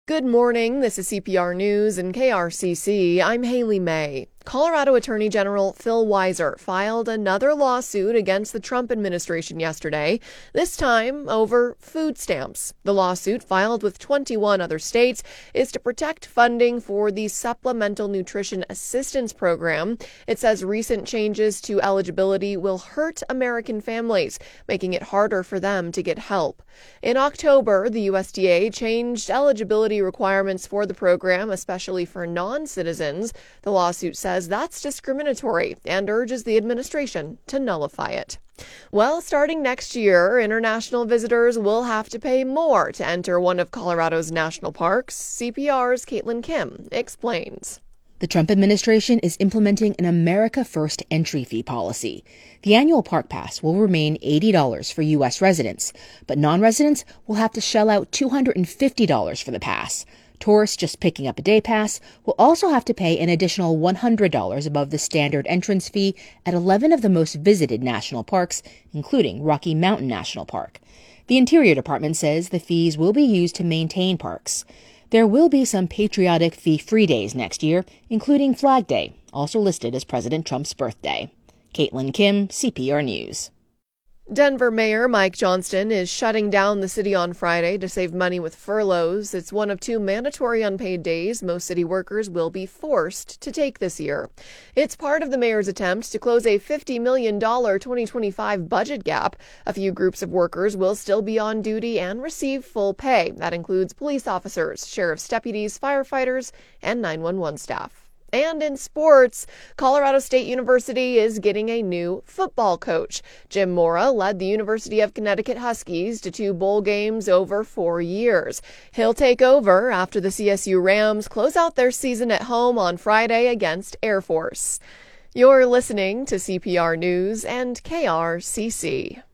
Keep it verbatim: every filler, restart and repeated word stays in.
Good morning. This is C P R News and K R C C. I'm Haley May. Colorado Attorney General Phil Weiser filed another lawsuit against the Trump administration yesterday, this time over food stamps. The lawsuit, filed with twenty-one other states, is to protect funding for the Supplemental Nutrition Assistance Program. It says recent changes to eligibility will hurt American families, making it harder for them to get help. In October, the U S D A changed eligibility requirements for the program, especially for non-citizens. The lawsuit says that's discriminatory and urges the administration to nullify it. Well, starting next year, international visitors will have to pay more to enter one of Colorado's national parks. C P R's Caitlin Kim explains. The Trump administration is implementing an America First entry fee policy. The annual park pass will remain eighty dollars for U S residents, but non-residents will have to shell out two hundred fifty dollars for the pass. Tourists just picking up a day pass will also have to pay an additional one hundred dollars above the standard entrance fee at eleven of the most visited national parks, including Rocky Mountain National Park. The Interior Department says the fees will be used to maintain parks. There will be some patriotic fee-free days next year, including Flag Day, also listed as President Trump's birthday. Caitlin Kim, C P R News. Denver Mayor Mike Johnston is shutting down the city on Friday to save money with furloughs. It's one of two mandatory unpaid days most city workers will be forced to take this year. It's part of the mayor's attempt to close a fifty million dollars twenty twenty-five budget gap. A few groups of workers will still be on duty and receive full pay. That includes police officers, sheriff's deputies, firefighters, and nine one one staff. And in sports, Colorado State University is getting a new football coach. Jim Mora led the University of Connecticut Huskies to two bowl games over four years. He'll take over after the C S U Rams close out their season at home on Friday against Air Force. You're listening to C P R News and K R C C.